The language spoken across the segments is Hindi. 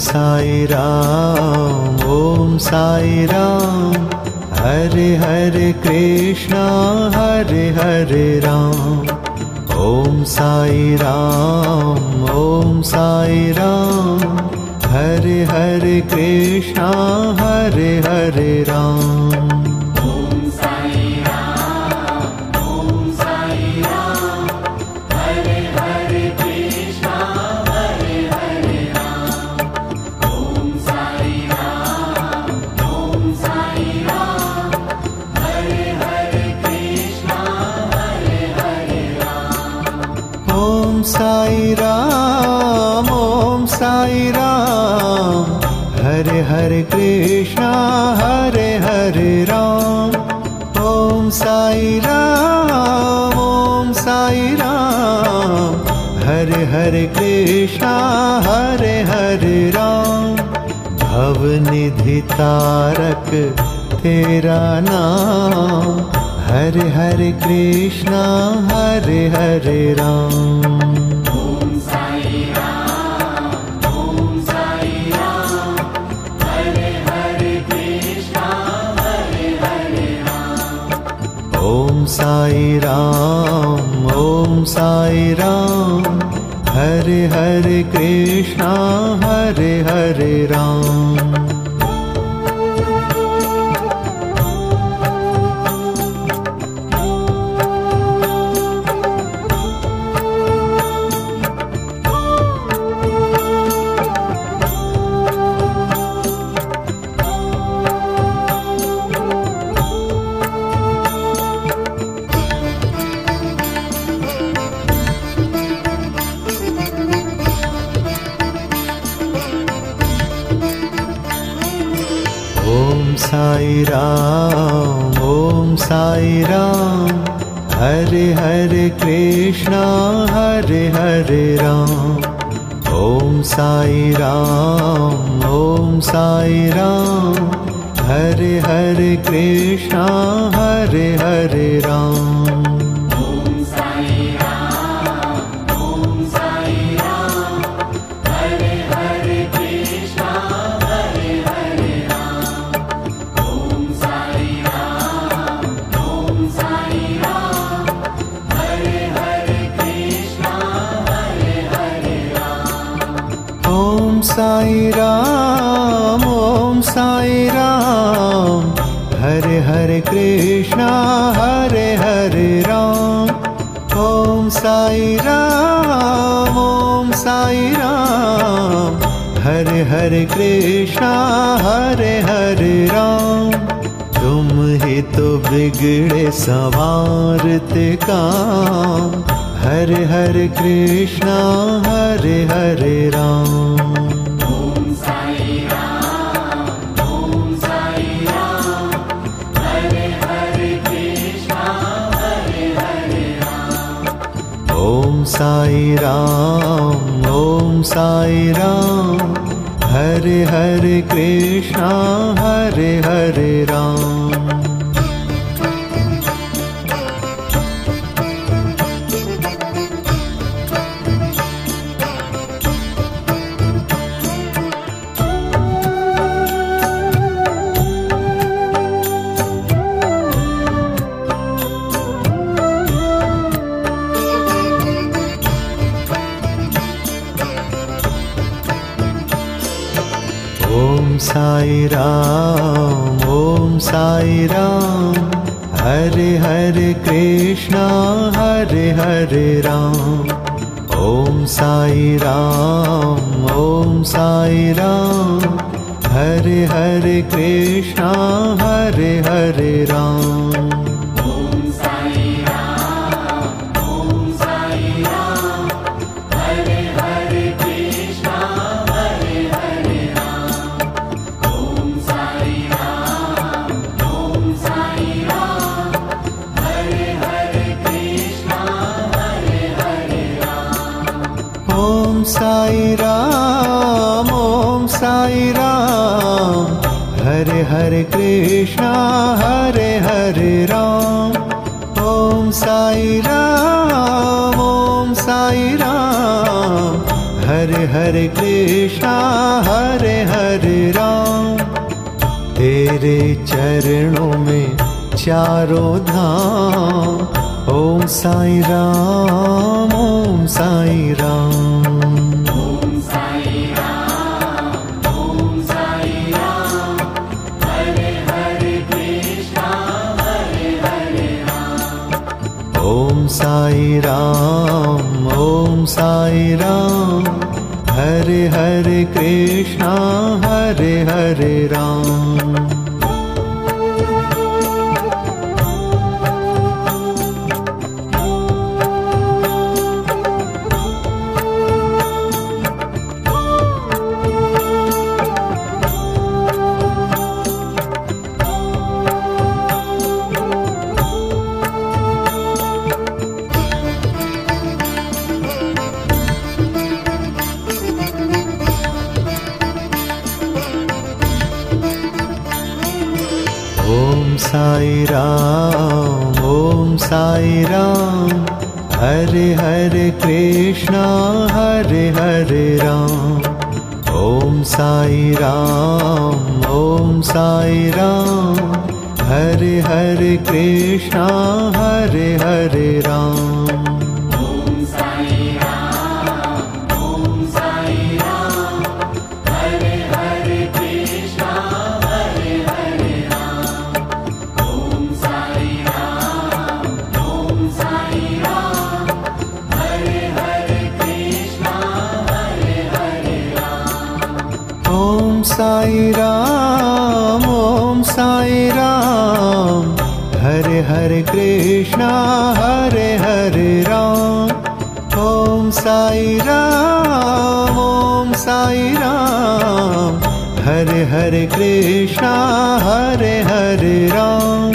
साई राम। हरे हरे कृष्णा हरे हरे राम। ओम साई राम। हरे हरे कृष्णा हरे हरे राम। ओम साई राम। हरे हरे कृष्णा हरे हरे राम। ओम साई राम। हरे हरे कृष्णा हरे हरे राम। ओम साई राम। हरे हरे कृष्णा हरे हरे राम। ओम साई राम। हरे हरे कृष्णा हरे हरे राम। भवनिधि तारक तेरा नाम। हरे हरे कृष्णा हरे हरे राम। ओम साई राम। हरे हरे कृष्णा हरे हरे राम। ओम साई राम। हरे हरे कृष्णा हरे हरे राम। ओम साई राम। हरे हरे कृष्णा हरे हरे राम। ओम साई राम। हरे हरे कृष्णा हरे हरे राम। ओम साई राम। हरे हरे कृष्णा हरे हरे राम। ओम साई राम। हरे हरे कृष्णा हरे हरे राम। ओम साई राम। हरे हरे कृष्णा हरे हरे राम। ओम साई राम। हरे हरे कृष्णा हरे हरे राम। तुम ही तो बिगड़े संवारते काम। हरे हरे कृष्णा हरे हरे राम। ओम साई राम। हरे हरे कृष्णा हरे हरे राम। ओम साई राम। हरे हरे कृष्णा हरे हरे राम। ओम साई राम। हरे हरे कृष्णा हरे हरे राम। ओम साई राम। हरे हरे कृष्णा हरे हरे राम। ओम साई राम। हरे हरे कृष्णा हरे हरे राम। ओम साई राम। हरे हरे कृष्णा हरे हरे राम। ओम साई राम। हरे हरे कृष्णा हरे हरे राम। ओम साई राम। हरे हरे कृष्णा हरे हरे राम। तेरे चरणों में चारों धाम। ओम साई राम ओम साई राम। ओम साई राम ओम साई राम। हरे हरे कृष्णा हरे हरे राम। ओम साई राम ओम साई राम। हरे हरे कृष्णा हरे हरे राम। ओम साई राम ओम साई राम। हरे हरे कृष्णा हरे हरे राम। ओम साई राम ओम साई राम। हरे हरे कृष्णा हरे हरे राम। ओम साई राम ओम साई राम। हरे हरे कृष्णा हरे हरे राम। ओम साई राम ओम साई राम। हरे हरे कृष्णा हरे हरे राम। ओम साई राम ओम साई राम। हरे हरे कृष्णा हरे हरे राम। ओम साई राम ओम साई राम। हरे हरे कृष्णा हरे हरे राम।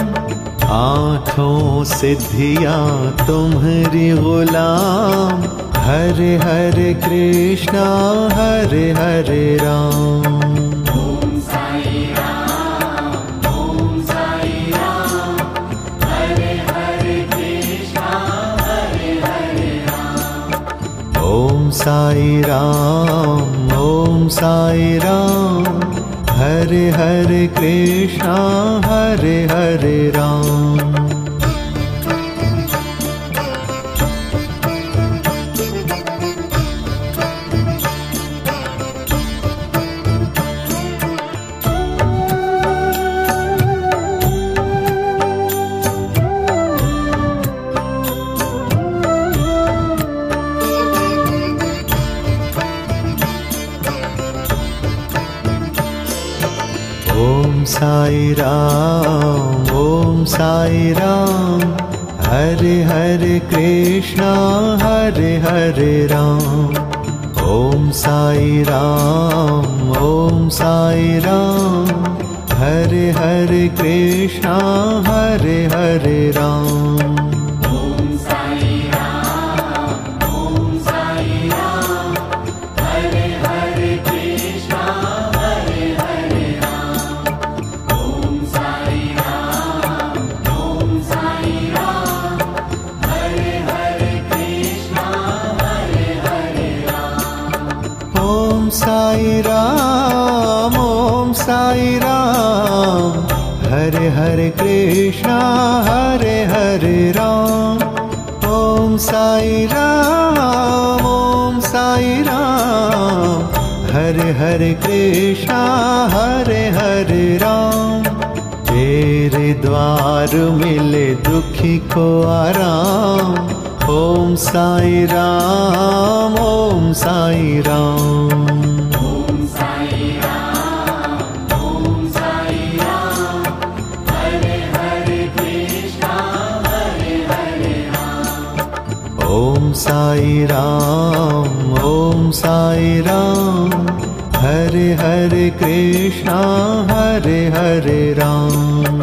आठों सिद्धियां तुम्हारी गुलाम। हरे हरे कृष्णा हरे हरे राम। ओम साई राम ओम साई राम। हरे हरे कृष्णा हरे हरे राम। ओम साई राम ओम साई राम। हरे हरे कृष्णा हरे हरे राम। ओम साई राम ओम साई राम। हरे हरे कृष्णा हरे हरे राम। ओम साई राम ओम साई राम। हरे हरे कृष्णा हरे हरे राम। ओम साई राम ओम साई राम। हरे हरे कृष्णा हरे हरे राम। ओम साई राम ओम साई राम। हरे हरे कृष्णा हरे हरे राम। ओम साई राम ओम साई राम। हरे हरे कृष्णा हरे हरे राम। ओम साई राम ओम साई राम। हरे हरे कृष्णा हरे हरे राम। तेरे द्वार मिले दुखी को आराम। ओम साई राम ओम साई राम। ओम साई राम ओम साई राम। हरे हरे कृष्णा हरे हरे राम। ओम साई राम ओम साई राम। हरे हरे कृष्णा हरे हरे राम।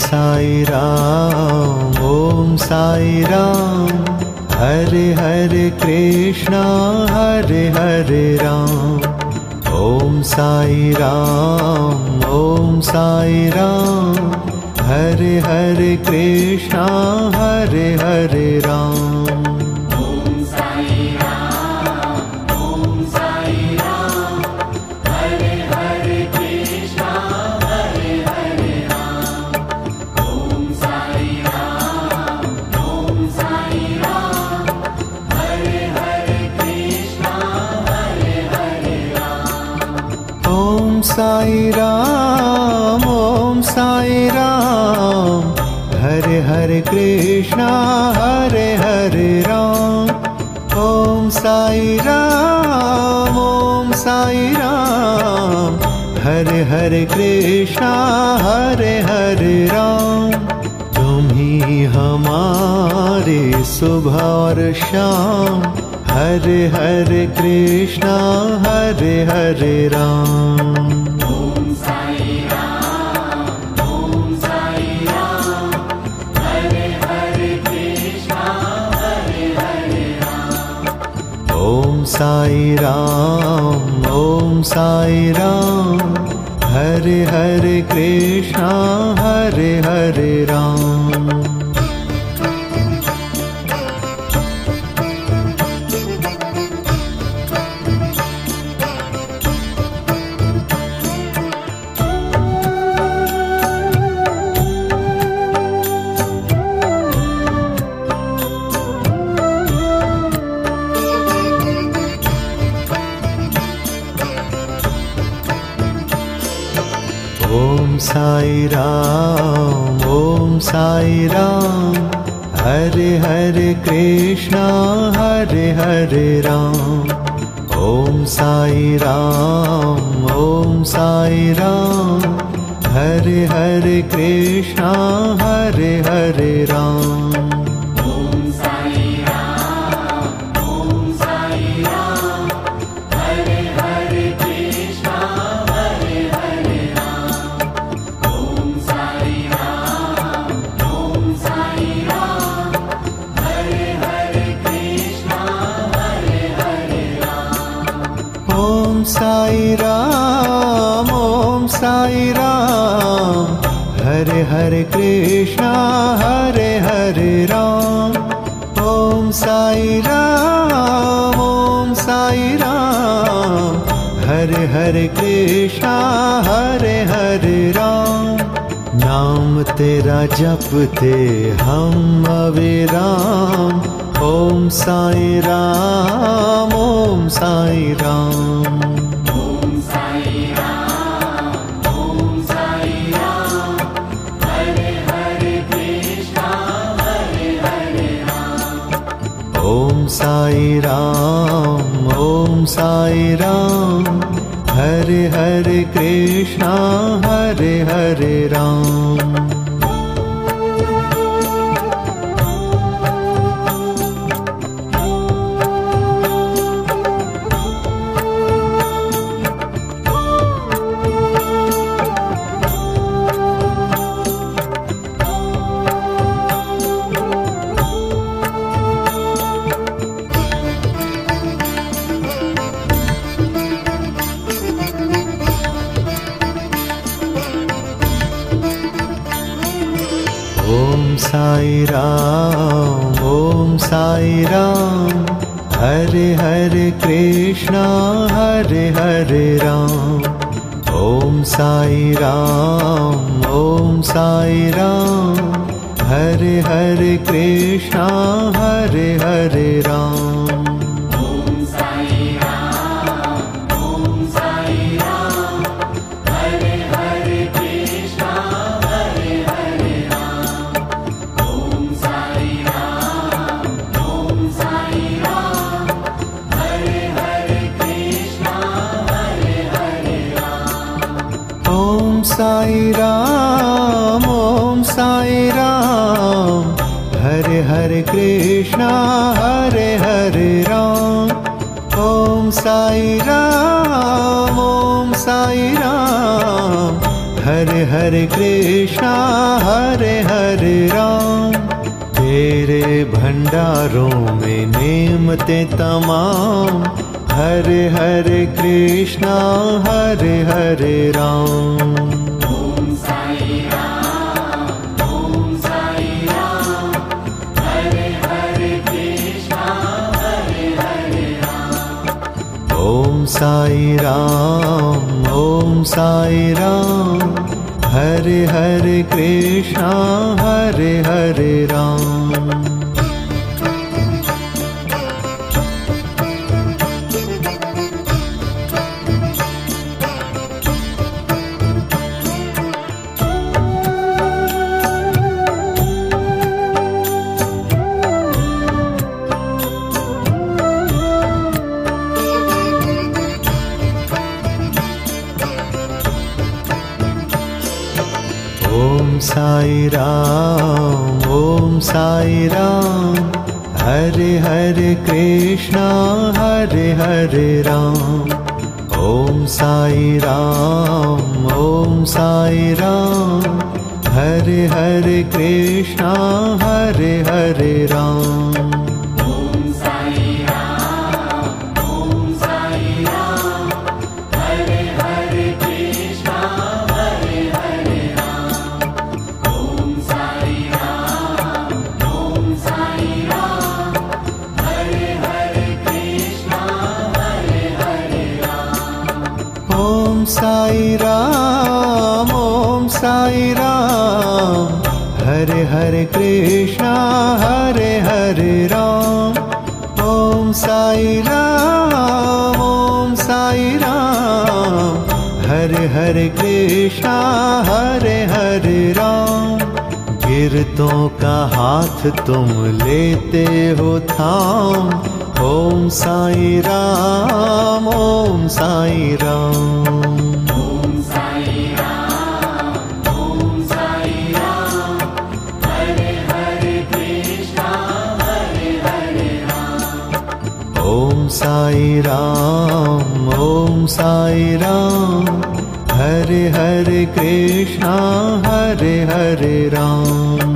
साई राम, ओम साई राम। हरे हरे कृष्णा, हरे हरे राम। ओम साई राम, ओम साई राम। हरे हरे कृष्णा, हरे हरे राम। ओम साई राम, ओम साई राम। हरे हरे कृष्णा, हरे हरे राम। ओम साई राम, ओम साई राम। हरे हरे कृष्णा, हरे हरे राम। ओम साई राम, ओम साई राम। हरे हरे कृष्णा, हरे हरे राम। ओम साई राम, ओम साई राम। हरे हरे कृष्णा, हरे हरे राम। तुम ही हमारे सुबह और शाम। हरे हरे कृष्णा, हरे हरे राम। ओम साई राम, ओम साई राम। हरे हरे कृष्णा, हरे हरे राम। ओम साई राम, ओम साई राम। हरे हरे कृष्णा, हरे हरे राम। ओम साई राम, ओम साई राम। हरे हरे कृष्णा, हरे हरे राम। ओम साई राम, ओम साई राम। हरे हरे कृष्णा, हरे हरे राम। ओम साई राम, ओम साई राम। हरे हरे कृष्णा, हरे हरे राम। ओम साई राम, ओम साई राम। हरे हरे कृष्णा, हरे हरे राम। ओम साई राम, ओम साई राम। हरे हरे कृष्णा, हरे हरे राम। ओम साई राम, ओम साई राम। हरे हरे कृष्णा, हरे हरे राम। नाम तेरा जपते हम अविराम। ओम साई राम, ओम साई राम। ओम साई राम, ओम साई राम। हरे हरे कृष्णा, हरे हरे राम। ओम साई राम, ओम साई राम। हरे हरे कृष्णा, हरे हरे राम। ओम साई राम, ओम साई राम। हरे हरे कृष्णा, हरे हरे राम। ओम साई राम, ओम साई राम। हरे हरे कृष्णा, हरे हरे राम। ओम साई राम, ओम साई राम। हरे हरे कृष्णा, हरे हरे राम। ओम साई राम, ओम साई राम। हरे हरे कृष्णा, हरे हरे राम। ओम साई राम, ओम साई राम। हरे हरे कृष्णा, हरे हरे राम। ओम साई राम, ओम साई राम। हरे हरे कृष्णा हरे हरे राम। तेरे भंडारों में नेमते तमाम, हरे हरे कृष्णा हरे हरे राम। ओम साई राम, ओम साई राम, हरे हरे कृष्णा हरे हरे राम। ओम साई राम, ओम साई राम, हरे हरे कृष्णा हरे हरे राम। ओम साई राम, ओम साई राम, हरे हरे कृष्णा हरे हरे राम। ओम साई राम, ओम साई राम, हरे हरे कृष्णा हरे हरे राम। ओम साई राम, ओम साई राम, हरे हरे कृष्णा हरे हरे राम। ओम साई राम, ओम साई राम, हरे हरे कृष्णा हरे हरे राम। ओम साई राम, ओम साई राम, हरे हरे कृष्णा हरे हरे राम। ओम साई राम, ओम साई राम, हरे हरे कृष्णा हरे हरे राम। गिरतों का हाथ तुम लेते हो थाम, ओम साई राम, ओम साई राम। ओम साई राम, ओम साई राम, हरे हरे कृष्णा हरे हरे राम। ओम साई राम, ओम साई राम, हरे हरे कृष्णा हरे हरे राम।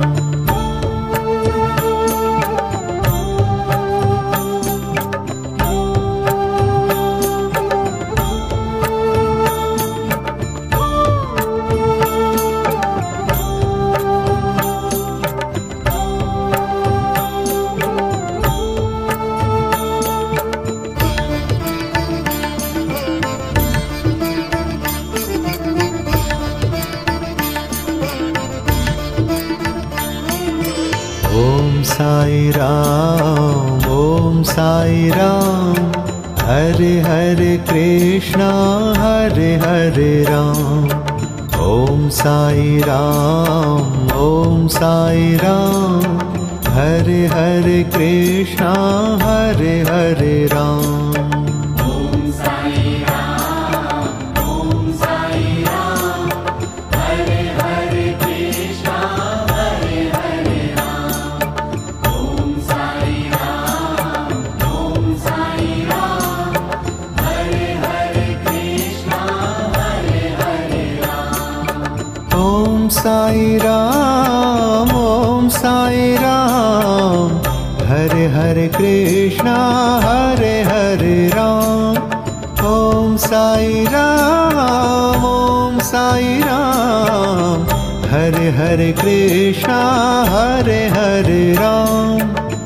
ओम साई राम, ओम साई राम, हरे हरे कृष्णा हरे हरे राम। ओम साई राम, ओम साई राम, हरे हरे कृष्णा हरे हरे राम। ओम साई राम, ओम साई राम, हरे हरे कृष्णा हरे हरे राम। ओम साई राम, ओम साई राम, हरे हरे कृष्णा हरे हरे राम। ओम साई राम, ओम साई राम, हरे हरे कृष्णा हरे हरे राम। ओम साई राम, ओम साई राम, हरे हरे कृष्णा हरे हरे राम।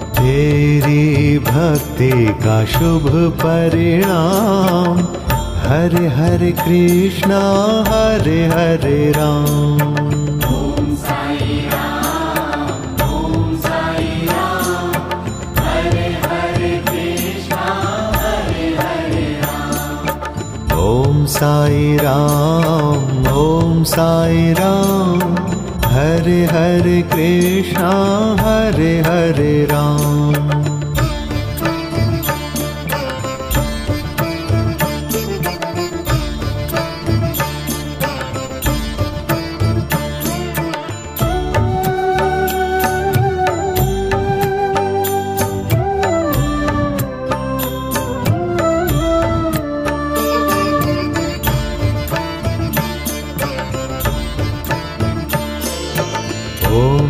तेरी भक्ति का शुभ परिणाम, हरे हरे कृष्णा हरे हरे राम। ओम साई राम, ओम साई राम, हरे हरे कृष्णा हरे हरे राम। ओम साई राम, ओम साई राम, हरे हरे कृष्णा हरे हरे राम।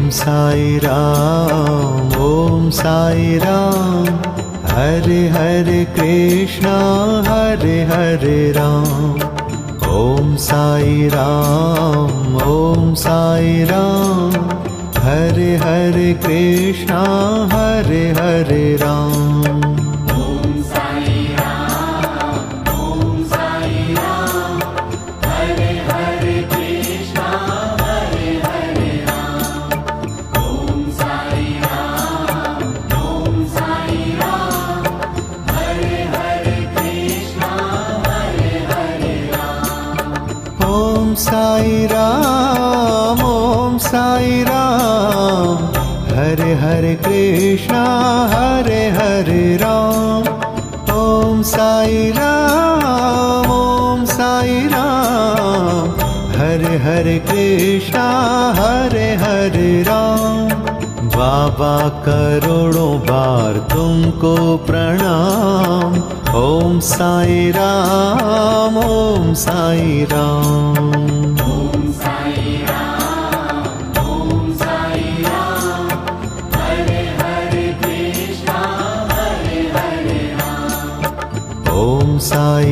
साई राम हरे हरे कृष्णा हरे हरे राम। ओम साई राम हरे हरे कृष्णा हरे हरे राम। ओम साई राम हरे हरे कृष्णा हरे हरे राम। ओम साई राम हरे हरे कृष्णा हरे हरे राम। ओम साई राम हरे हरे कृष्णा हरे हरे राम। ओम साई राम हरे हरे कृष्णा हरे हरे राम। बाबा करोड़ों बार तुमको प्रणाम। ओम साई राम ओम साई राम हरे हरे कृष्णा हरे हरे राम। ओम साई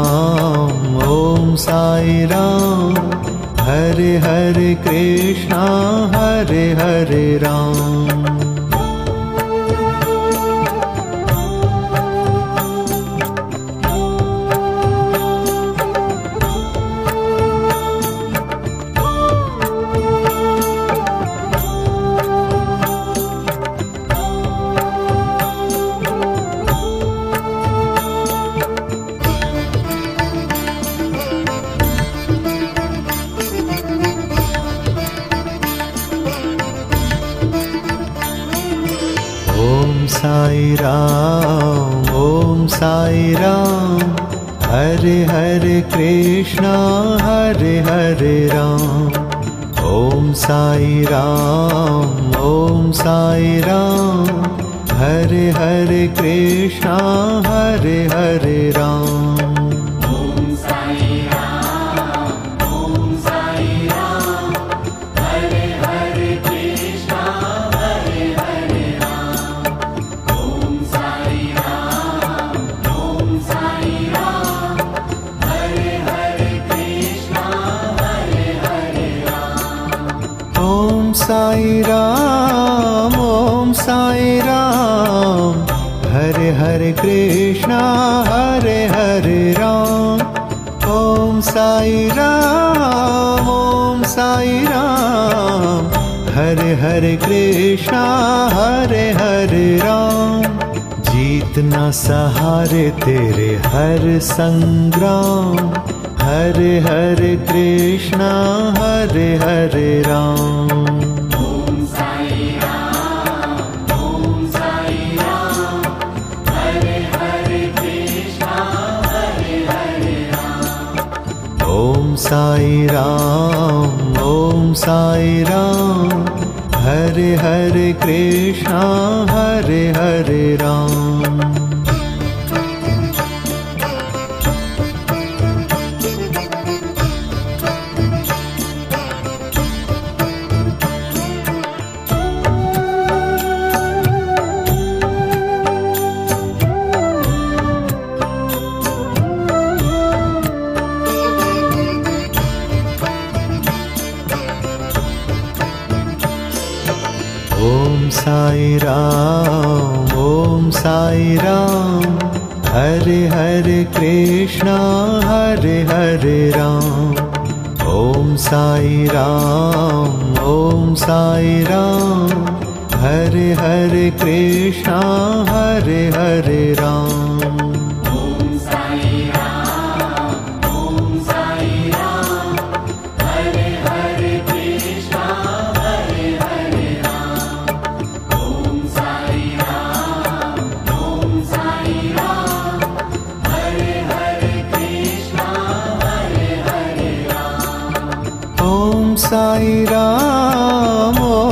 राम हरे हरे कृष्णा हरे हरे राम। ओम साई राम हरे हरे कृष्णा हरे हरे राम। ओम साई राम हरे हरे कृष्णा हरे हरे राम। ओम साई राम हरे हरे कृष्णा हरे हरे राम। ओम साई राम हरे हरे कृष्णा हरे हरे राम। ओम साई राम हरे हरे कृष्णा हरे हरे राम। ओम साई राम हरे हरे कृष्णा हरे हरे राम। जीतना सहारे तेरे हर संग्राम। हरे हरे कृष्णा हरे हरे राम। ओम साई राम हरे हरे कृष्णा हरे हरे राम। ओम साई राम हरे हरे कृष्णा हरे हरे राम। ओम साई राम हरे हरे कृष्णा हरे हरे राम। ओम साई राम हरे हरे कृष्णा हरे हरे राम। ओम साई राम हरे हरे कृष्णा हरे हरे राम। ओम साई राम हरे हरे कृष्णा हरे हरे राम। ओम साई राम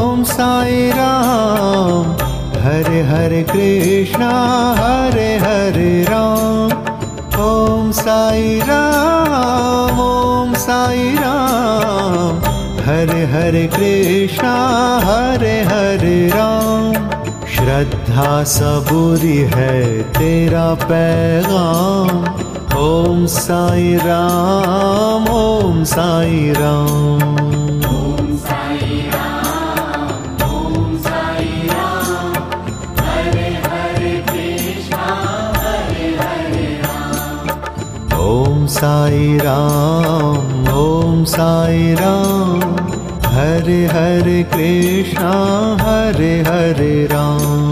हरे हरे कृष्णा हरे हरे राम। ओम साई राम हरे हरे कृष्णा हरे हरे राम। श्रद्धा सबूरी है तेरा पैगाम। ओम साई राम ओम साई राम। ओम साई राम ओम साई राम। हरे हरे कृष्णा हरे हरे राम। ओम साई राम ओम साई राम। हरे हरे कृष्णा हरे हरे राम।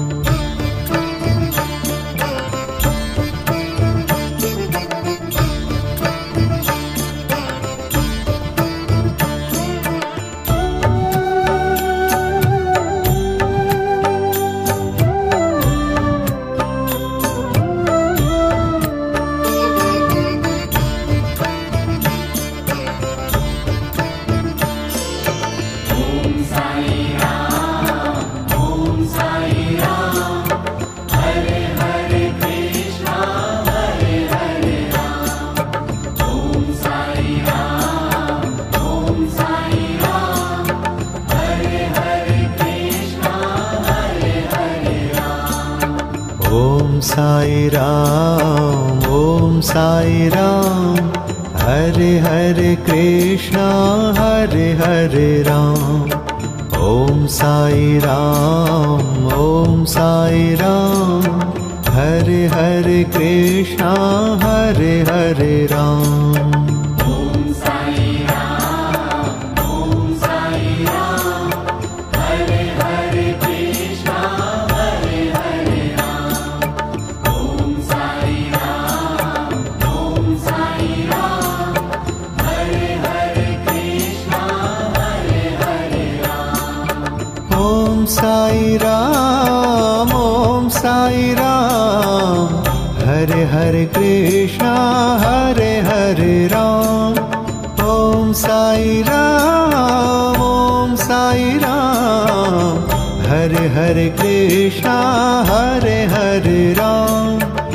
ओम साई राम ओम साई राम। हरे हरे कृष्णा हरे हरे राम। ओम साई राम ओम साई राम। हरे हरे कृष्णा हरे हरे राम। ओम साई राम ओम साई राम। हरे हरे कृष्णा हरे हरे राम। ओम साई राम ओम साई राम। हरे हरे कृष्णा हरे हरे राम। ओम साई राम ओम साई राम। हरे हरे कृष्णा हरे हरे राम। ओम साई राम ओम साई राम। हरे हरे कृष्णा हरे हरे राम। ओम साई राम ओम साई राम। हरे हरे कृष्णा हरे हरे राम। ओम साई राम ओम साई राम। हरे हरे कृष्णा हरे हरे राम।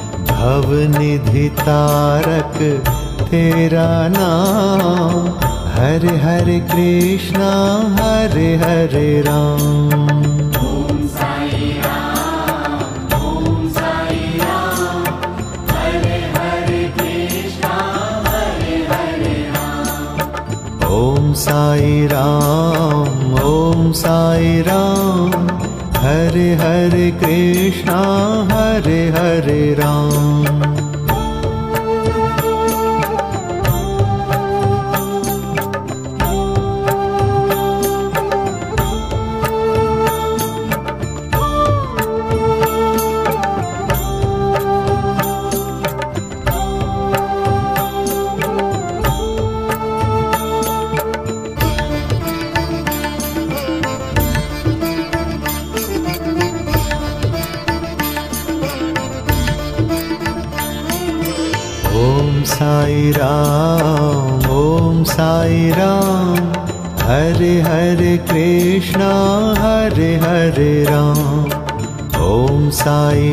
भवनिधि तारक तेरा नाम। हरे हरे कृष्णा हरे हरे राम। ओम साई राम ओम साई राम। हरे हरे कृष्णा हरे हरे राम। ओम साई राम ओम साई राम। हरे हरे कृष्णा हरे हरे राम। ओम साई राम ओम साई राम। हरे हरे कृष्णा हरे हरे राम। ओम साई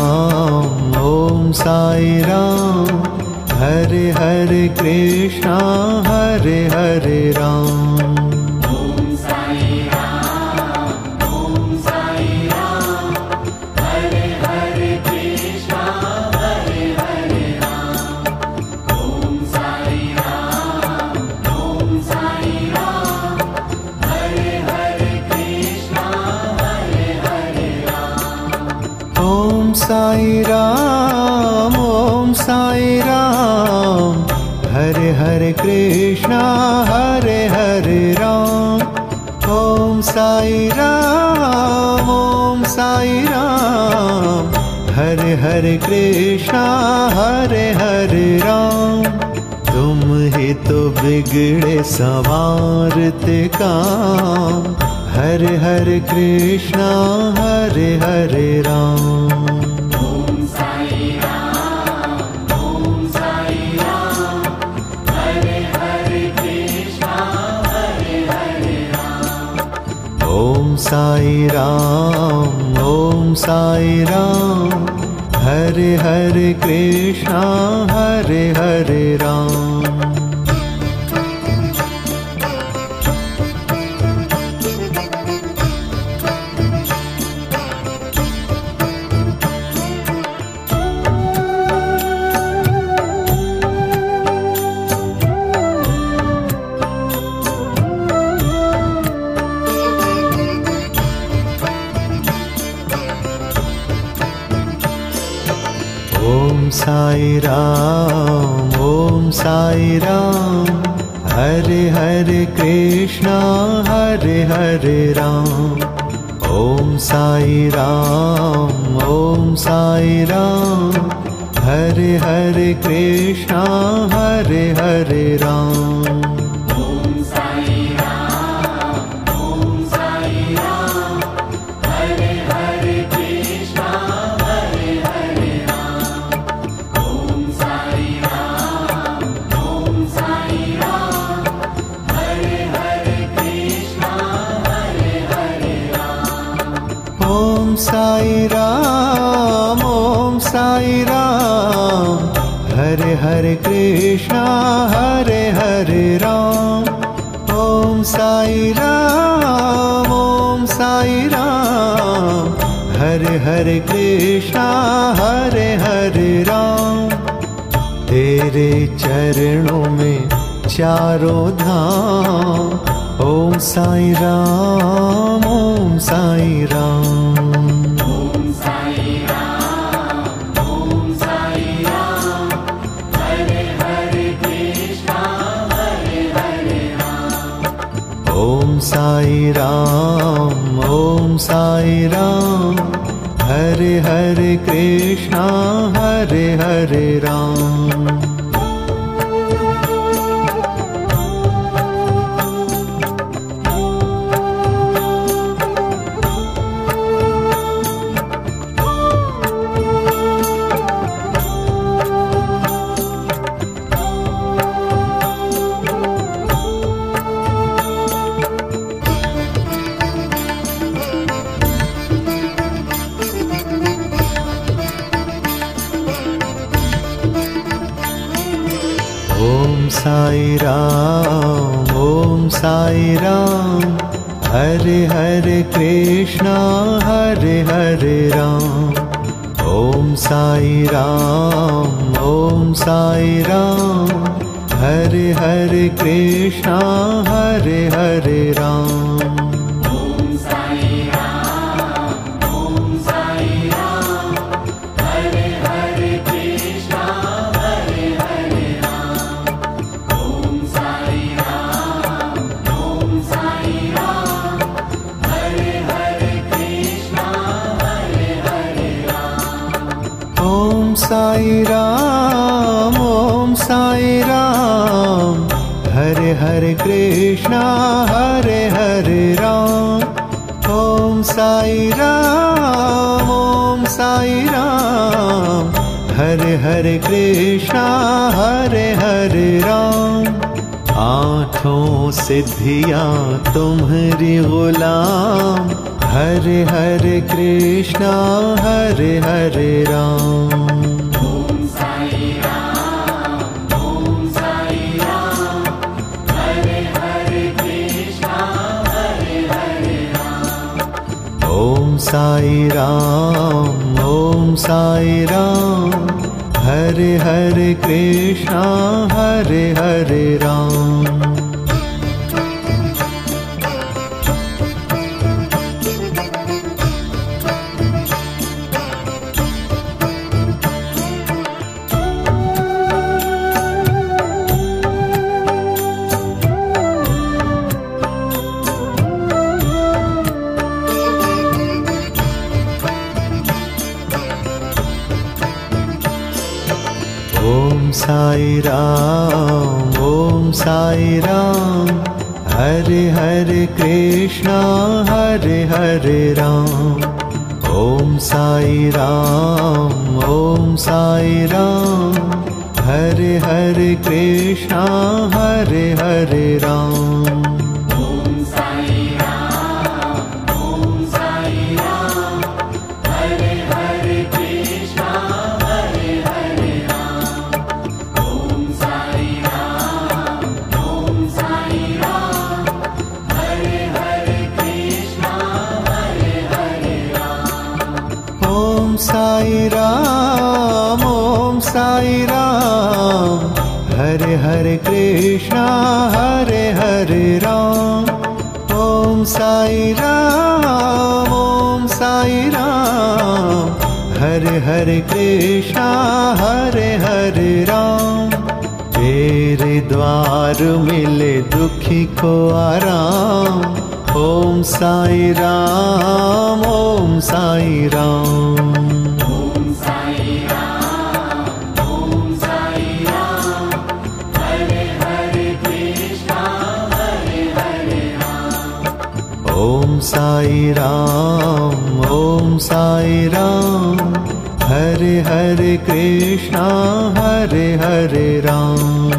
राम ओम साई राम। हरे हरे कृष्णा हरे हरे राम। ओम साई राम ओम साई राम। हरे हरे कृष्णा हरे हरे राम। ओम साई राम ओम साई राम। हरे हरे कृष्णा हरे हरे राम। ओम साई राम ओम साई राम। हरे हरे कृष्णा हरे हरे राम। ओम साई राम ओम साई राम। हरे हरे कृष्णा हरे हरे राम। तुम ही तो बिगड़े संवारते काम। हरे हरे कृष्णा हरे हरे राम। ओम साई राम ओम साई राम। हरे हरे कृष्णा हरे हरे राम। ओम साई राम ओम Sai Ram. Hare Hare Krishna Hare Hare Ram. Om Sai Ram, Om Sai Ram, Hare Hare Krishna, Hare Hare Ram. Om Sai Ram, Om Sai Ram, Hare Hare Krishna, Hare Hare Ram. Om Sai Ram, Om Sai Ram, Hare Hare Krishna, Hare Hare Ram. Om Sai Ram, Om Sai Ram, Hare Hare Krishna, Hare Hare Ram. Om Sai Ram, Om Sai Ram, Hare Hare Krishna, Hare Hare Ram. Om Sai Ram, Om Sai Ram, Hare Hare Krishna, Hare Hare Ram. तेरे चरणों में चारों धाम. Om Sai Ram, Om Sai Ram. Om Sai Ram, Om Sai Ram, Hare Hare Krishna, Hare Hare Ram. Om Sai Ram, Om Sai Ram, Hare Hare Krishna, Hare Hare Ram. Om Sai Ram, Om Sai Ram, Hare Hare Krishna, Hare Hare Ram. Om Sai Ram, Om Sai Ram, Hare Hare Krishna, Hare Hare Ram. Om Sai Ram, Om Sai Ram, Hare Hare Krishna, Hare Hare Ram. Om Sai Ram, Om Sai Ram, Hare Hare Krishna, Hare Hare Ram. Om Sai Ram, Om Sai Ram, Hare Hare Krishna, Hare Hare Ram. Om Sai Ram, Om Sai Ram, Hare Hare Krishna, Hare Hare Ram. आठों सिद्धियां तुम्हारी गुलाम. Hare Hare Krishna, Hare Hare Ram. Om Sai Ram, Om Sai Ram, Hare Hare Krishna, Hare Hare Ram. Om Sai Ram, Om Sai Ram, Hare Hare Krishna, Hare Hare Ram. Om Sai Ram, Om Sai Ram, Hare Hare Krishna, Hare Hare Ram. Om Sai Ram, Om Sai Ram, Hare Hare Krishna, Hare Hare Ram. Om Sai Ram, Om Sai Ram, Hare Hare Krishna, Hare Hare Ram. Om Sai Ram, Om Sai Ram, Hare Hare Krishna, Hare Hare Ram. Om Sai Ram, Om Sai Ram, Hare Hare Krishna, Hare Hare Ram. Om Sai Ram, Om Sai Ram, Hare Hare Krishna Hare Hare Ram. तेरे द्वार मिले दुखी को आराम। ओम साई राम ओम साई राम। ओम साई राम ओम साई राम। हरे हरे कृष्णा हरे हरे राम। ओम साई राम ओम साई राम। हरे हरे कृष्णा हरे हरे राम।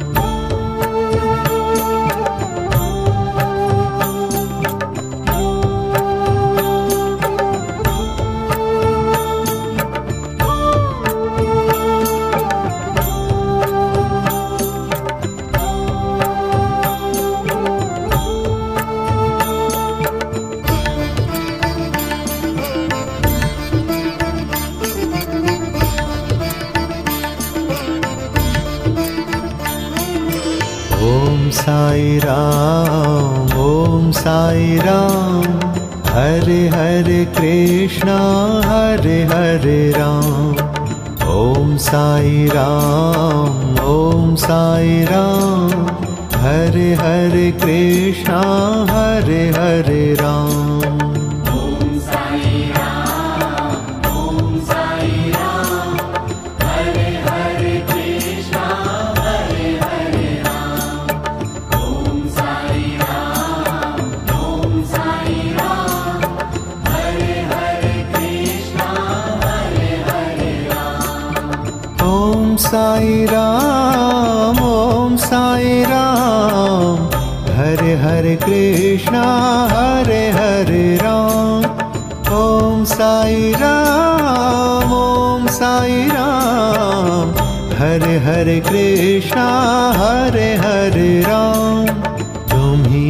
ओम साई राम ओम साई राम। हरे हरे कृष्णा हरे हरे राम। ओम साई राम ओम साई राम। हरे हरे कृष्णा हरे हरे राम। ओम साई राम ओम साई राम। हरे हरे कृष्णा हरे हरे राम। ओम साई राम ओम साई राम। हरे हरे कृष्णा हरे हरे राम। ओम साई राम ओम साई राम। हरे हरे कृष्णा हरे हरे राम। ओम साई राम ओम साई राम। हरे हरे कृष्णा हरे हरे राम। तुम ही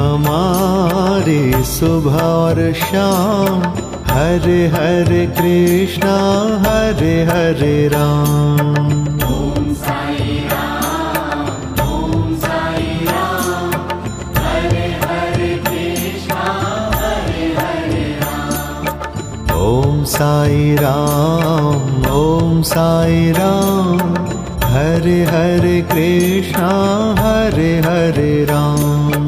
हमारे सुबह और शाम। हरे हरे कृष्णा हरे हरे राम। ओम साई राम ओम साई राम। हरे हरे कृष्णा हरे हरे राम। ओम साई राम ओम साई राम। हरे हरे कृष्णा हरे हरे राम।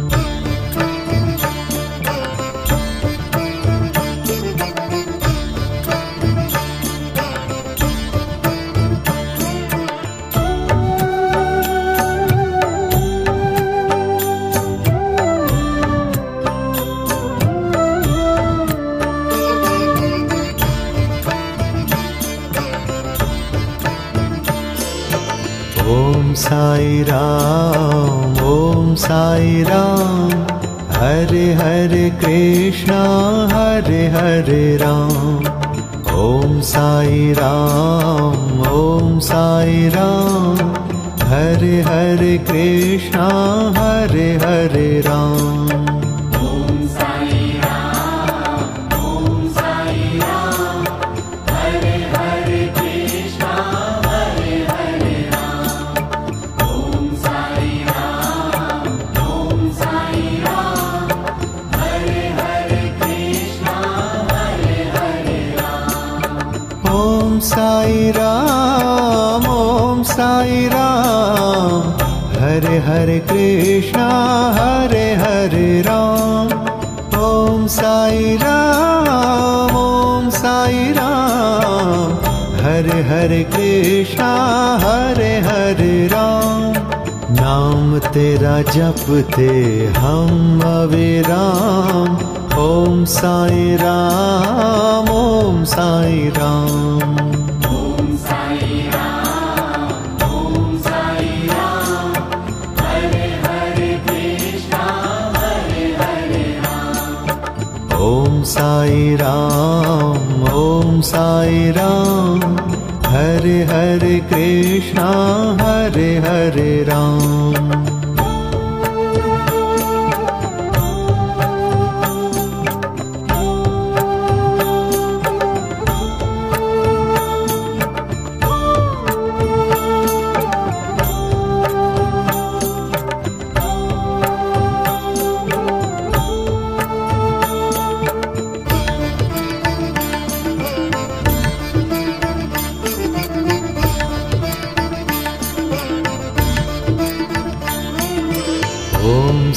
ओम साई राम ओम साई राम। हरे हरे कृष्णा हरे हरे राम। ओम साई राम ओम साई राम। हरे हरे कृष्णा हरे हरे राम। ओम साई राम ओम साई राम। हरे हरे कृष्णा हरे हरे राम। ओम साई राम ओम साई राम। हरे हरे कृष्णा हरे हरे राम। ओम साई राम ओम साई राम। हरे हरे कृष्णा हरे हरे राम। ओम साई राम ओम साई राम। हरे हरे कृष्णा हरे हरे राम। नाम तेरा जपते हम अविराम। ओम साई राम ओम साई राम। ओम साई राम ओम साई राम। हरे हरे कृष्णा हरे हरे राम। ओम साई राम ओम साई राम। हरे हरे कृष्णा हरे हरे राम।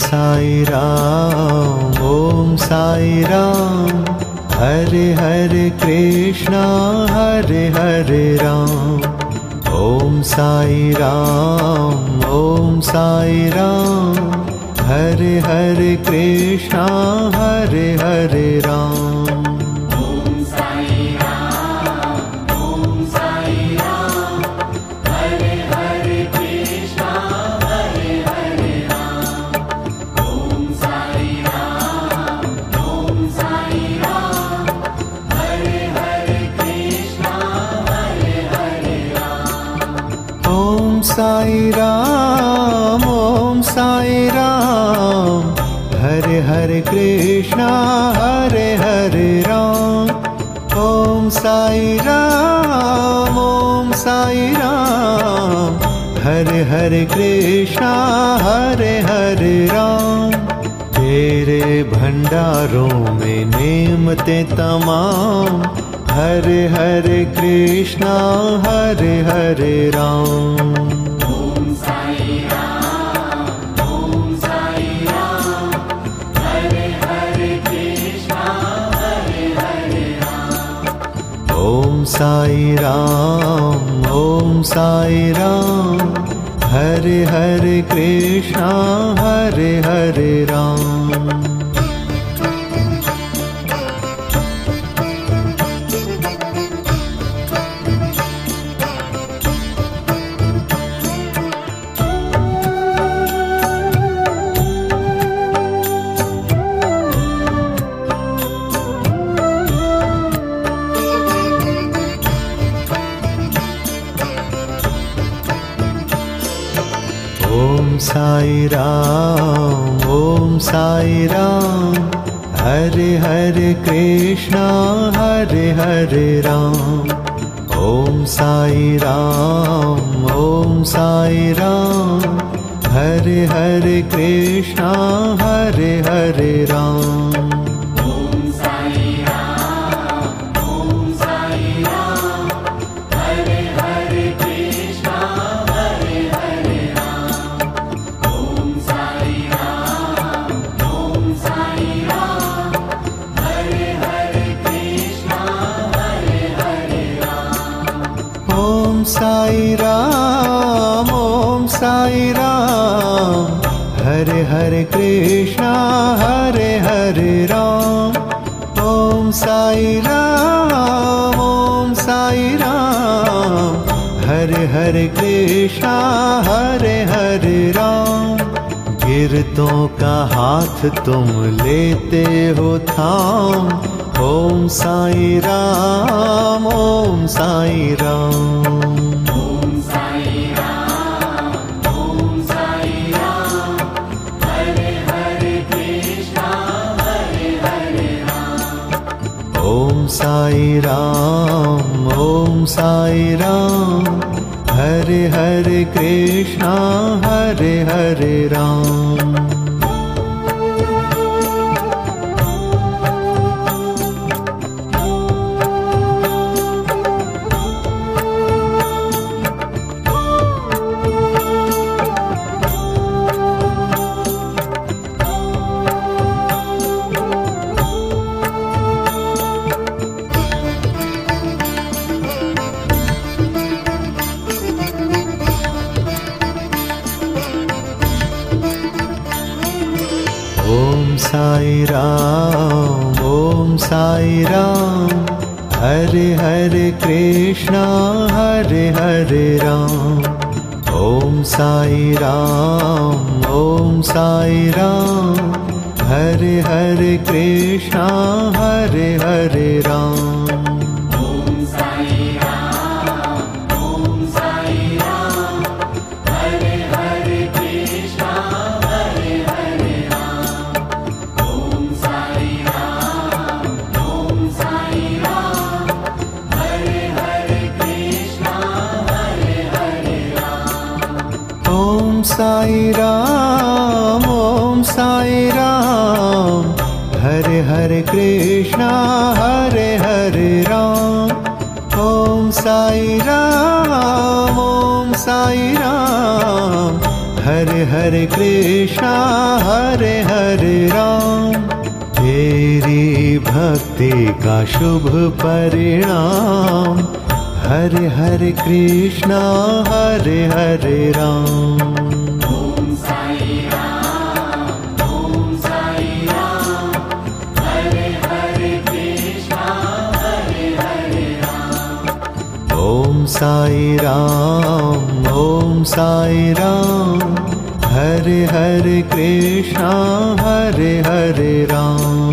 साई राम हरे हरे कृष्णा हरे हरे राम। ओम साई राम हरे हरे कृष्णा हरे हरे राम। ओम साई राम हरे हरे कृष्णा हरे हरे राम। ओम साई राम हरे हरे कृष्णा हरे हरे राम। ओम साई राम हरे हरे कृष्णा हरे हरे राम। ओम साई राम हरे हरे कृष्णा हरे हरे राम। तेरे भंडारों में नेमते तमाम हरे हरे कृष्णा हरे हरे राम। ओम साई राम हरे हरे कृष्णा हरे हरे राम। ओम साई राम हरे हरे कृष्णा हरे हरे राम। ओम साई राम हरे हरे कृष्णा हरे हरे राम। ओम साई राम हरे हरे कृष्णा हरे हरे राम। ओम साई राम हरे हरे कृष्णा हरे हरे राम। ओम साई राम हरे हरे कृष्णा हरे हरे राम। ओम साई राम हरे हरे कृष्णा हरे हरे राम। ओम साई राम हरे हरे कृष्णा हरे हरे राम। गिरतों का हाथ तुम लेते हो थाम ओम साई राम ओम साई राम हरे हरे कृष्णा हरे हरे राम। ओम साई राम हरे हरे कृष्णा हरे हरे राम। ओम साई राम हरे हरे कृष्णा हरे हरे राम। ओम साई राम हरे हरे कृष्णा हरे हरे राम। ओम साई राम हरे हरे कृष्णा हरे हरे राम। ओम साई राम हरे हरे कृष्णा हरे हरे राम। ओम साई राम हरे हरे कृष्णा हरे हरे राम। ओम साई राम हरे हरे हरे कृष्णा हरे हरे राम। तेरी भक्ति का शुभ परिणाम। हरे हरे कृष्णा हरे हरे राम। ओम साई राम, ओम साई राम, हरे हरे कृष्णा हरे हरे राम। ओम साई राम, ओम साई राम, हरे हरे कृष्णा हरे हरे राम।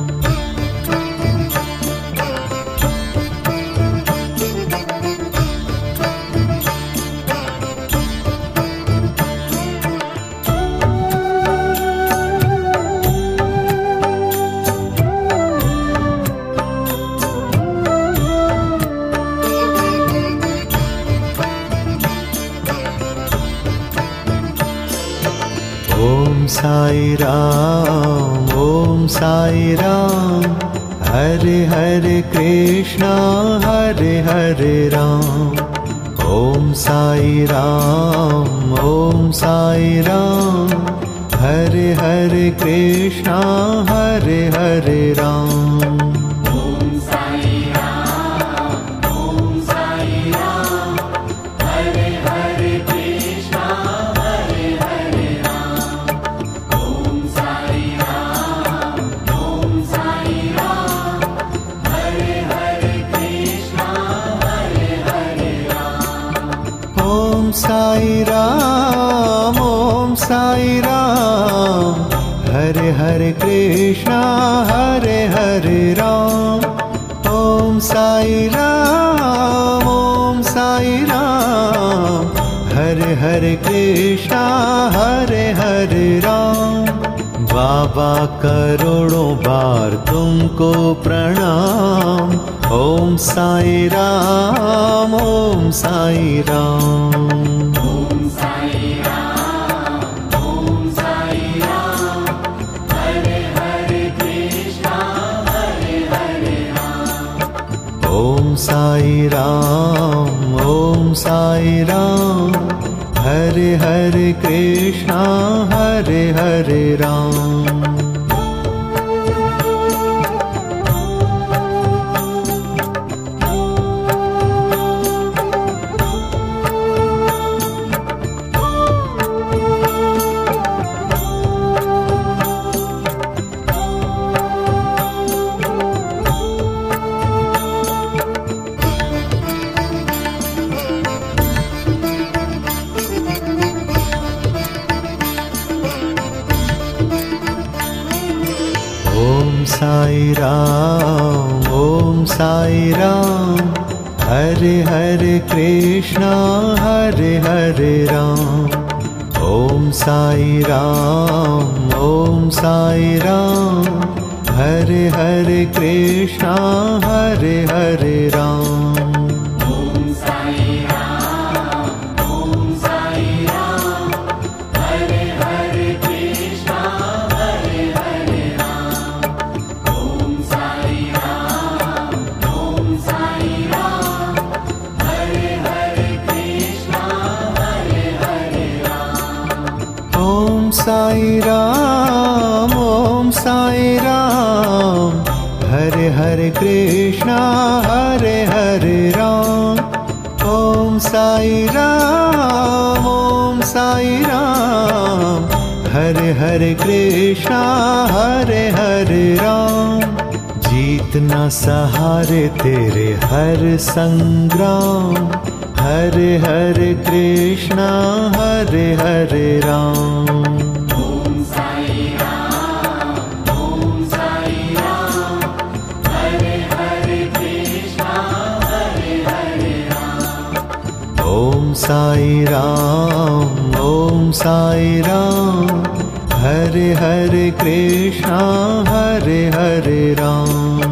ओम साई राम, ओम साई राम, हरे हरे कृष्णा हरे हरे राम। ओम साई राम, ओम साई राम, हरे हरे कृष्णा हरे हरे राम। ओम साई राम, ओम साई राम, हरे हरे कृष्णा हरे हरे राम। ओम साई राम, ओम साई राम, हरे हरे कृष्णा हरे हरे राम। ओम साई राम, ओम साई राम, हरे हरे कृष्णा हरे हरे राम। ओम साई राम, ओम साई राम, हरे हरे कृष्णा हरे हरे राम। बाबा करोड़ों बार तुमको प्रणाम। ओम साई राम, ओम साई राम। ओम साई राम, ओम साई राम, हरे हरे कृष्णा हरे हरे राम। ओम साई राम, ओम साई राम, हरे हरे कृष्णा हरे हरे राम। ओम साई राम, ओम साई राम, हरे हरे कृष्णा हरे हरे राम। ओम साई राम, ओम साई राम, हरे हरे कृष्णा हरे हरे राम। ओम साई राम, ओम साई राम, हरे हरे कृष्णा हरे हरे राम। ओम साई राम, ओम साई राम, हरे हरे कृष्णा हरे हरे राम। ओम साई राम, ओम साई राम, हरे हरे कृष्णा हरे हरे राम। ओम साई राम, ओम साई राम, हरे हरे कृष्णा हरे हरे राम। जीतना सहारे तेरे हर संग्राम। हरे हरे कृष्णा हरे हरे राम। ओम साई राम, ओम साई राम, हरे हरे कृष्णा हरे हरे राम। ओम साई राम, ओम साई राम, हरे हरे कृष्णा हरे हरे राम।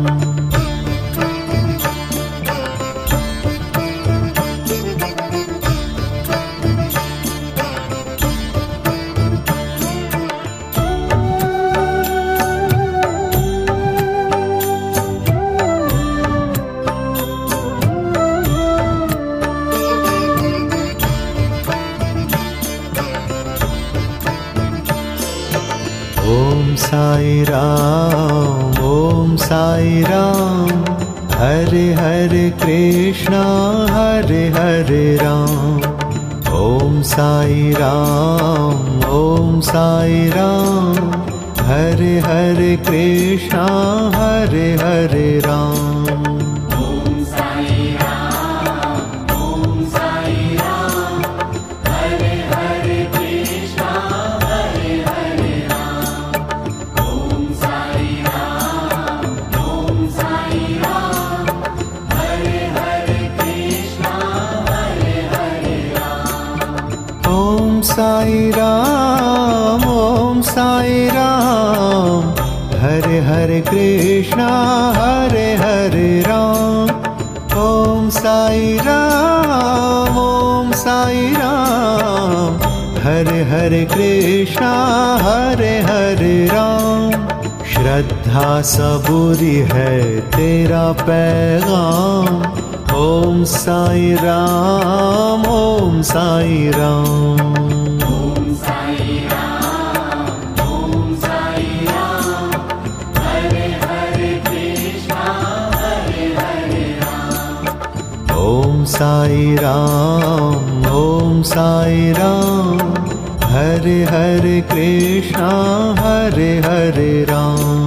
साई राम, ओम साई राम। हरे हरे कृष्णा, हरे हरे राम। ओम साई राम, ओम साई राम। हरे हरे कृष्णा, हरे हरे राम। ओम साई राम, ओम साई राम। हरे हरे कृष्णा, हरे हरे राम। ओम साई राम, ओम साई राम। हरे हरे कृष्णा, हरे हरे राम। ओम साई राम, ओम साई राम। हरे हरे कृष्णा, हरे हरे राम। ओम साई राम, ओम साई राम। हरे हरे कृष्णा, हरे हरे राम। श्रद्धा सबूरी है तेरा पैगाम। ओम साई राम, ओम साई राम। ओम साई राम, ओम साई राम। हरे हरे कृष्णा, हरे हरे राम। ओम साई राम, ओम साई राम। हरे हरे कृष्णा, हरे हरे राम।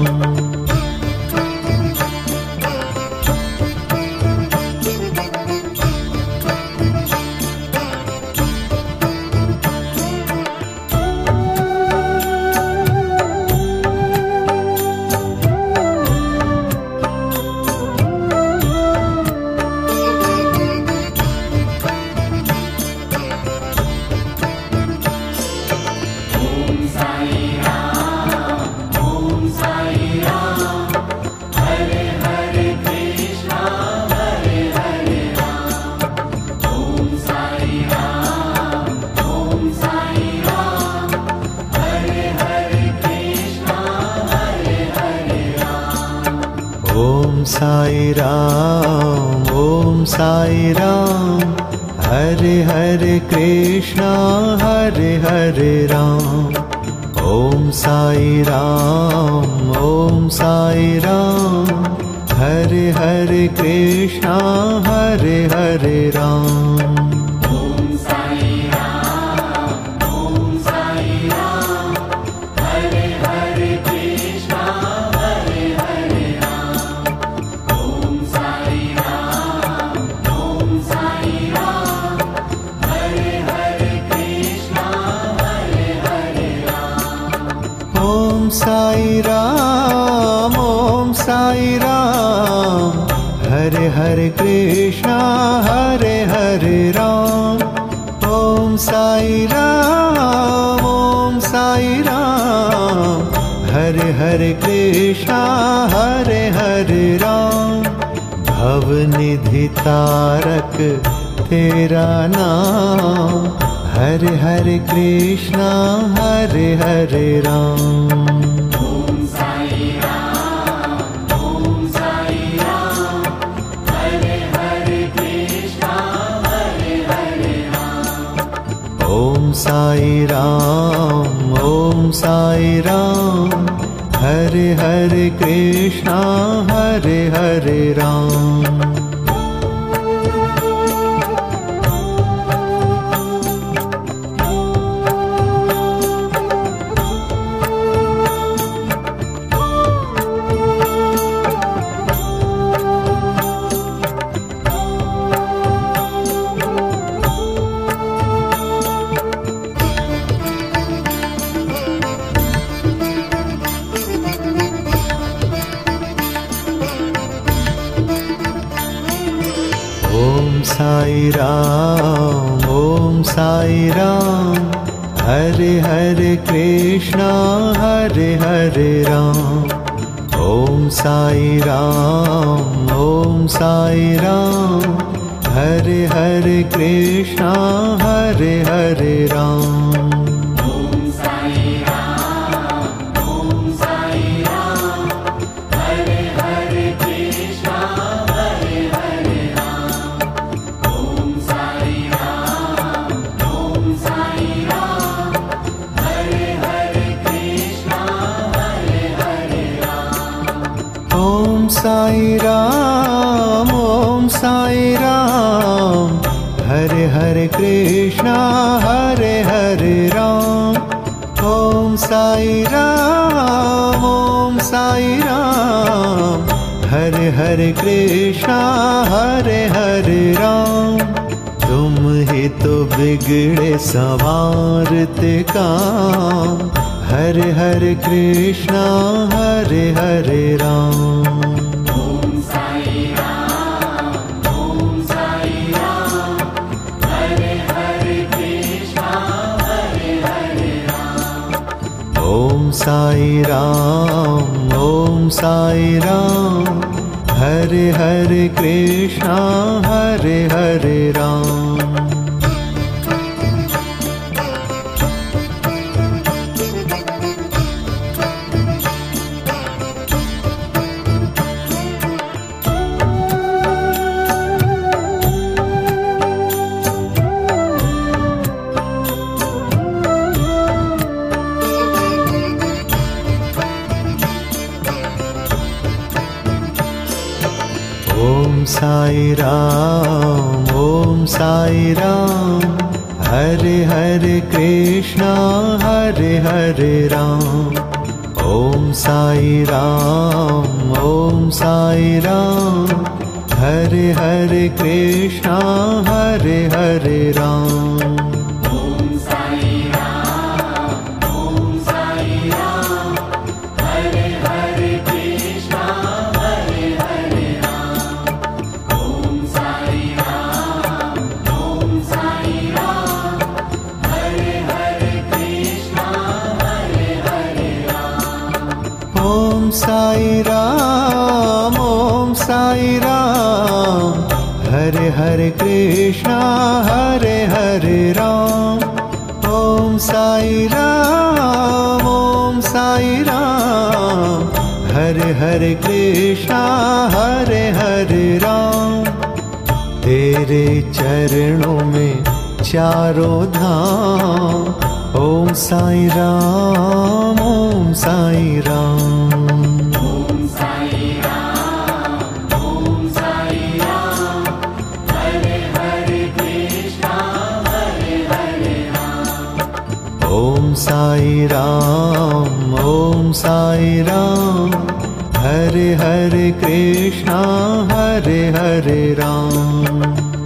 ओम साई राम, ओम साई राम। हरे हरे कृष्णा, हरे हरे राम। ओम साई राम, ओम साई राम। हरे हरे कृष्णा, हरे हरे राम। ओम साई राम, ओम साई राम। हरे हरे कृष्णा, हरे हरे राम। ओम साई राम, ओम साई राम। हरे हरे कृष्णा, हरे हरे राम। ओम साई राम, ओम साई राम। हरे हरे कृष्णा, हरे हरे राम। ओम साई राम, ओम साई राम। हरे हरे कृष्णा, हरे हरे राम। ओम साई राम, ओम साई राम। हरे हरे कृष्णा, हरे हरे राम। ओम साई राम, ओम साई राम। हरे हरे कृष्णा, हरे हरे राम। भवनिधि तारक तेरा नाम। हरे हरे कृष्णा, हरे हरे राम। ओम साई राम, ओम साई राम। हरे हरे कृष्णा, हरे हरे राम। ओम साई राम, ओम साई राम। हरे हरे कृष्णा, हरे हरे राम। ओम साई राम, ओम साई राम। हरे हरे कृष्णा, हरे हरे राम। ओम साई राम, ओम साई राम। हरे हरे कृष्णा, हरे हरे राम। ओम साई राम, ओम साई राम। हरे हरे कृष्णा, हरे हरे राम। ओम साई राम, ओम साई राम। हरे हरे कृष्णा, हरे कृष्णा हरे हरे राम। ओम साई राम ओम साई राम। हरे हरे कृष्णा हरे हरे राम। तुम ही तो बिगड़े संवारते काम। हरे हरे कृष्णा हरे हरे राम। ओम साई राम ओम साई राम। हरे हरे कृष्णा हरे हरे राम। ओम साई राम ओम साई राम। हरे हरे कृष्णा हरे हरे राम। ओम साई राम ओम साई राम। हरे हरे कृष्णा हरे हरे राम। ओम साई राम ओम साई राम। हरे हरे कृष्णा हरे हरे राम। ओम साई राम ओम साई राम। हरे हरे कृष्णा हरे हरे राम। ओम साई राम ओम साई राम। हरे हरे कृष्णा हरे हरे राम। ओम साई राम ओम साई राम। हरे हरे कृष्णा हरे हरे राम। ओम साई राम ओम साई राम। हरे हरे कृष्णा हरे हरे राम। तेरे चरणों में चारों धाम। ओम साई राम ओम साई राम। ओम साई राम ओम साई राम। हरे हरे कृष्णा हरे हरे राम। ओम साई राम ओम साई राम। हरे हरे कृष्णा हरे हरे राम।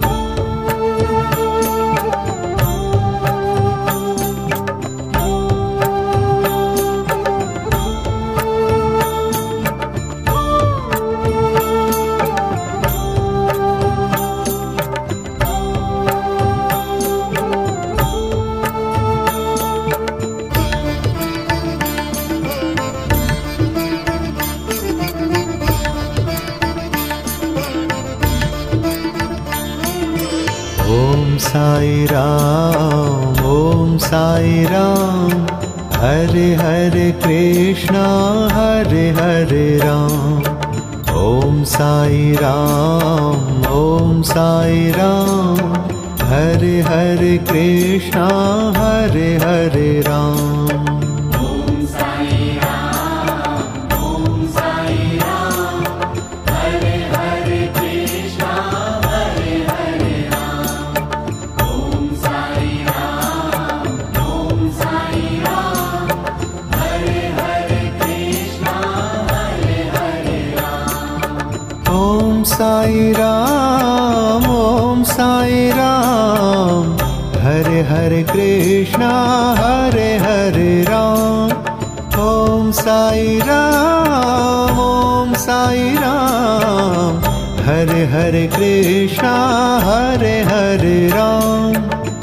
ओम साई राम ओम साई राम। हरे हरे कृष्णा हरे हरे राम। ओम साई राम ओम साई राम। हरे हरे कृष्णा हरे हरे राम। ओम साई राम ओम साई राम। हरे हरे कृष्णा हरे हरे राम। ओम साई राम ओम साई राम। हरे हरे कृष्णा हरे हरे राम। ओम साई राम ओम साई राम। हरे हरे कृष्णा हरे हरे राम। ओम साई राम ओम साई राम। हरे हरे कृष्णा हरे हरे राम।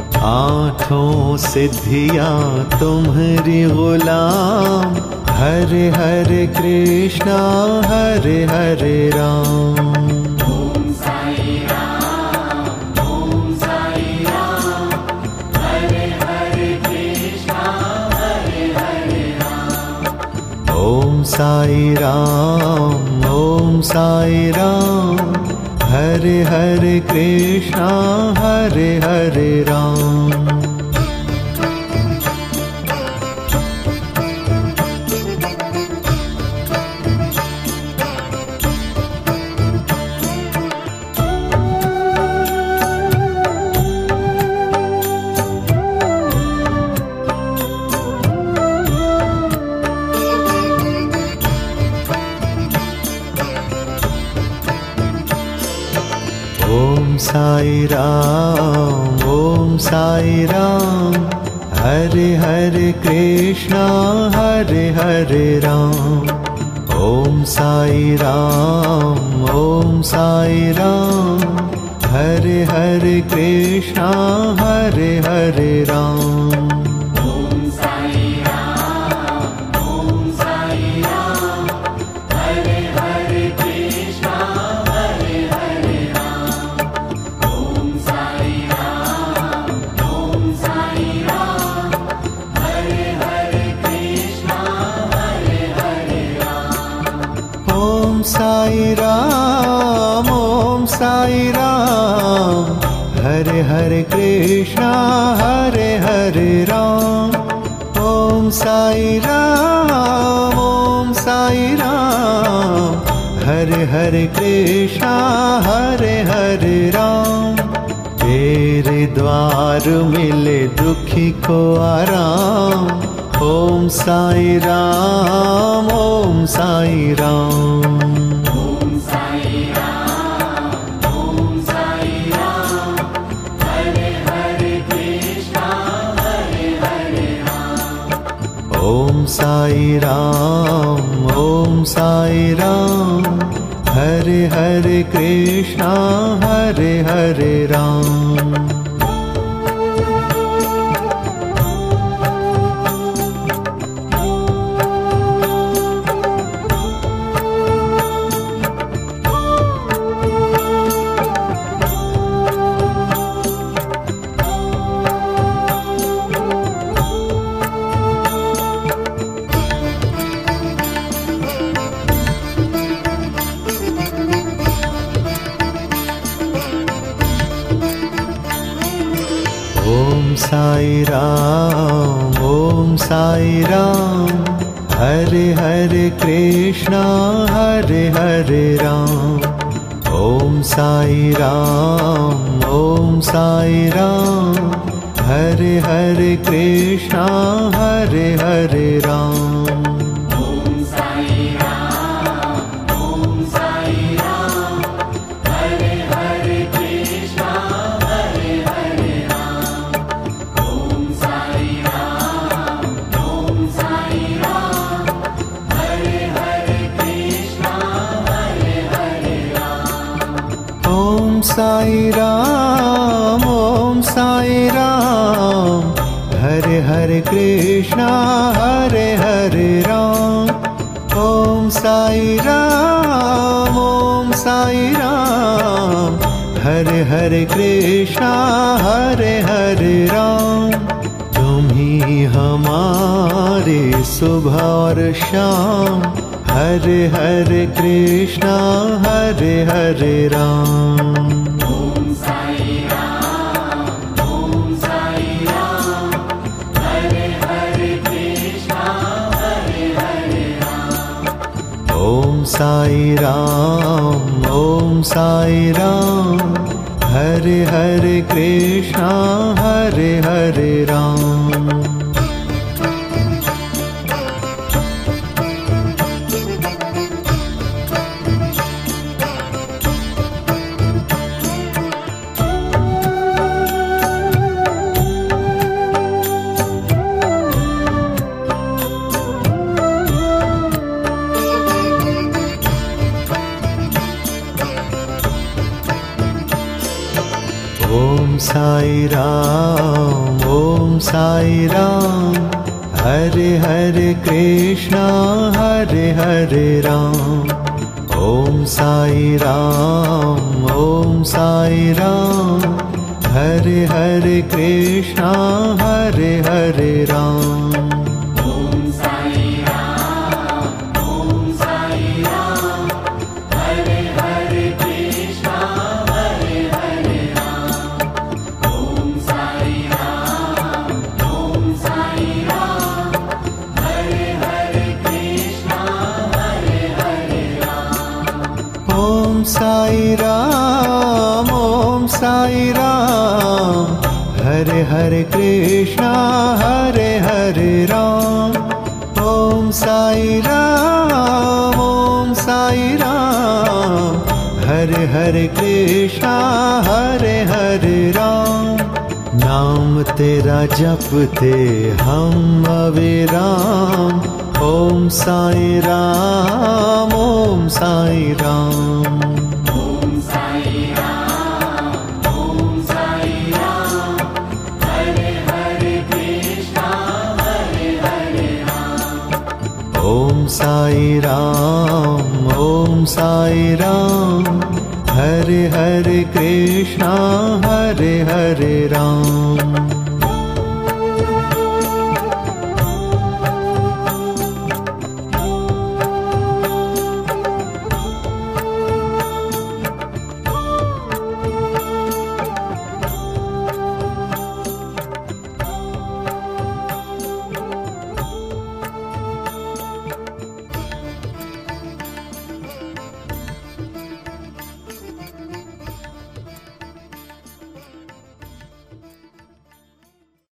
आठों सिद्धियां तुम्हारी गुलाम। हरे हरे कृष्णा हरे हरे राम। ओम साई राम ओम साई राम। हरे हरे कृष्णा हरे हरे राम। ओम साई राम ओम साई राम। हरे हरे कृष्णा हरे हरे राम। साई राम, ओम साई राम। हरे हरे कृष्णा हरे हरे राम। ओम साई राम, ओम साई राम। हरे हरे कृष्णा हरे हरे राम। ओम साई राम, ओम साई राम। हरे हरे कृष्णा हरे हरे राम। ओम साई राम, ओम साई राम। हरे हरे कृष्णा हरे हरे राम। ओम साई राम, ओम साई राम। हरे हरे कृष्णा हरे हरे राम। ओम साई राम, ओम साई राम। हरे हरे कृष्णा हरे हरे राम। तेरे द्वार मिले दुखी को आराम। ओम साई राम, ओम साई राम। ओम साई राम, ओम साई राम। हरे हरे कृष्णा हरे हरे राम। ओम साई राम, ओम साई राम। हरे हरे कृष्णा हरे हरे राम। ओम साई राम, ओम साई राम। हरे हरे कृष्णा हरे हरे राम। ओम साई राम, ओम साई राम। हरे हरे कृष्णा हरे हरे राम। ओम साई राम, ओम साई राम। हरे हरे कृष्णा हरे हरे राम। ओम साई राम, ओम साई राम। हरे हरे कृष्णा हरे हरे राम। ओम साई राम, ओम साई राम। हरे हरे कृष्णा हरे हरे राम। ओम साई राम, ओम साई राम। हरे हरे कृष्णा हरे हरे राम। तुम ही हमारे सुबह और शाम। हरे हरे कृष्णा हरे हरे राम। ओम साई राम, ओम साई राम। हरे हरे कृष्णा हरे हरे राम। ओम साई राम, ओम साई राम। हरे हरे कृष्णा हरे हरे राम। ओम साई राम, ओम साई राम। हरे हरे कृष्णा हरे हरे राम। ओम साई राम, ओम साई राम। हरे हरे कृष्णा हरे हरे राम। ओम साई राम, ओम साई राम। हरे हरे कृष्णा हरे हरे राम। ओम साई राम, ओम साई राम। हरे हरे कृष्णा हरे हरे राम। ओम साई राम, ओम साई राम। हरे हरे कृष्णा हरे हरे राम। ओम साई राम, ओम साई राम। हरे हरे कृष्णा हरे हरे राम। नाम तेरा जपते हम अविराम। ओम साई राम ओम साई राम। ओम साई राम ओम साई राम। हरे हरे कृष्णा हरे हरे राम। ओम साई राम ओम साई राम। हरे हरे कृष्णा हरे हरे राम।